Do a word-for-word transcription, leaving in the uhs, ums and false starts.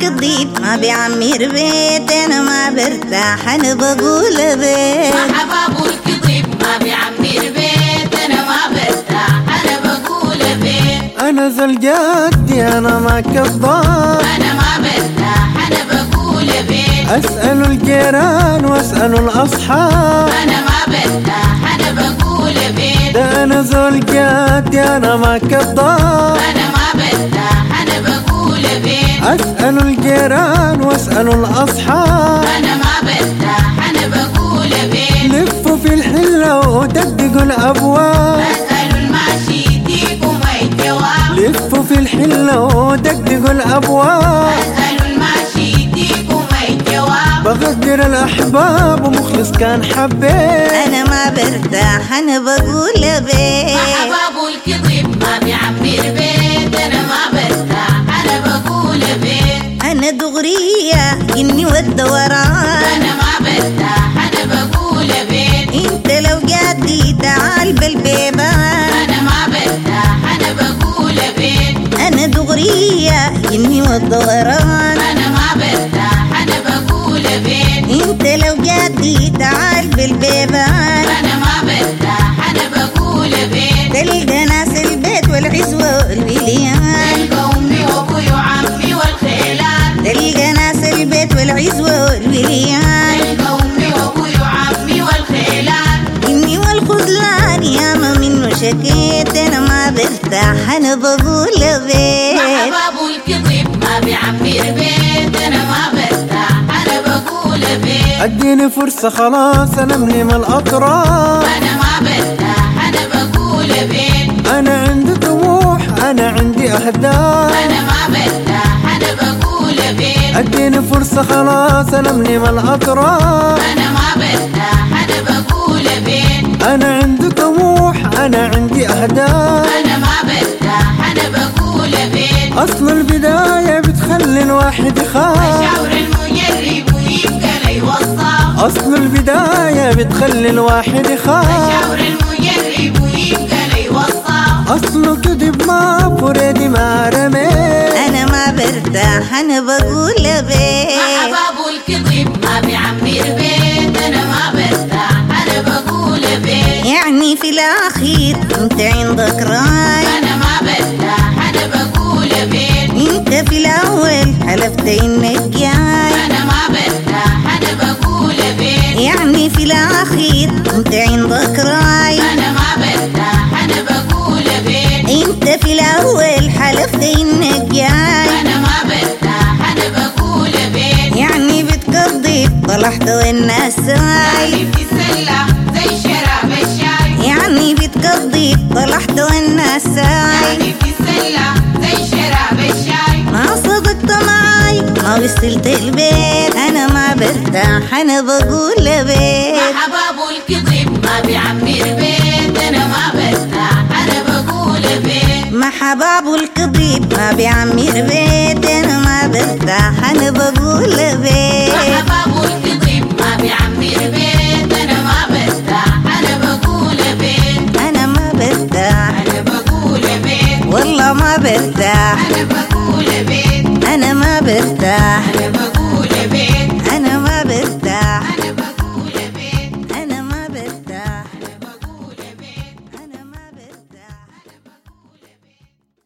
الكذيب ما بيعمر بيت، انا ما برتاح انا بقول بيت. مرحبا ابو الكذيب ما بيعمر بيت، انا ما برتاح انا بقول بيت. انا ذو الجد انا ما كذاب، انا ما برتاح انا بقول بيت. اسأل الجيران واسأل الاصحاب، انا ما برتاح انا بقول بيت. ده انا ذو الجد انا ما كذاب، انا ما برتاح انا بقول بيت. اسأل الجيران واسأل الاصحاب، انا ما برتاح انا بقول بيت. لفوا في الحلة ودققوا الابواب، اسألوا الماشي يديكم اي جواب. لفوا في الحلة ودققوا الابواب، اسألوا الماشي يديكم اي جواب. بغدر الاحباب ومخلص كان حبيت. انا ما برتاح انا بقول بيت. مرحبا ابو الكذيب ما بيعمر بيت، انا ما برتاح انا بقول بيت. انا دغرية جني والدوران، انا ما برتاح انا بقول بيت. انت لو جدي تعال بالبيبان. انا ما برتاح انا بقول بيت. انا دغرية جني والدوران، انا ما برتاح انا بقول بيت. انت لو جدي تعال بالبيبان. انا ما برتاح انا بقول بيت. تلقى ناس البيت والعزوة والوليان، تلقى امي وابوي وعمي والخيلان. تلقى ناس البيت والعزوة والوليان، تلقى امي وابوي وعمي والخيلان. إني والخذلان ياما منه شكيت، أنا ما برتاح أنا بقول بيت. مرحبا ابو الكذيب ما بيعمر بيت، انا ما برتاح انا بقول بيت. اديني فرصة خلاص انا من الاطراف، انا ما برتاح انا بقول بيت. انا عندي طموح انا عندي اهداف، انا ما برتاح انا بقول بيت. اديني فرصة خلاص انا من الاطراف، انا ما برتاح انا بقول بيت. انا عندي طموح انا عندي اهداف، انا ما برتاح انا بقول بيت. اصل البداية بتخلي الواحد يخاف، شاور المجرب ويبقى لا يوصف. اصل البداية بتخلي الواحد يخاف، شاور المجرب ويبقى لا يوصف. اصله كذب ما فريدي ما رميت. أنا ما برتاح أنا بقول بيت. مرحبا ابو الكذب ما بيعمر بيت، انا ما برتاح انا بقول بيت. يعني في الأخير أنت عندك راي، انا ما برتاح انا بقول بيت. أنت في الأول حلفت إنك جاي، انا ما برتاح انا بقول بيت. يعني في الأخير أنت عندك راي، انا ما برتاح انا بقول بيت. أنت في الأول حلفت إنك جاي، انا ما برتاح انا بقول بيت. يعني بتقضي طلعت والناس ساي، يعني بتتسلى زي شراب الشاي. يعني بتقضي طلعت والناس ساي، يعني بتتسلى زي شراب الشاي. ما صدقت معاي ما وصلت البيت، انا ما برتاح انا بقول بيت. مرحبا ابو الكذب ما بيعمر بيت، انا ما برتاح انا بقول بيت. مرحبا ابو الكذب ما بيعمر بيت، انا ما برتاح انا بقول بيت. مرحبا ابو الكذب ما بيعمر بيت، انا ما برتاح انا بقول بيت. انا ما برتاح انا بقول بيت. والله ما برتاح، انا بقول بيت. انا ما برتاح انا بقول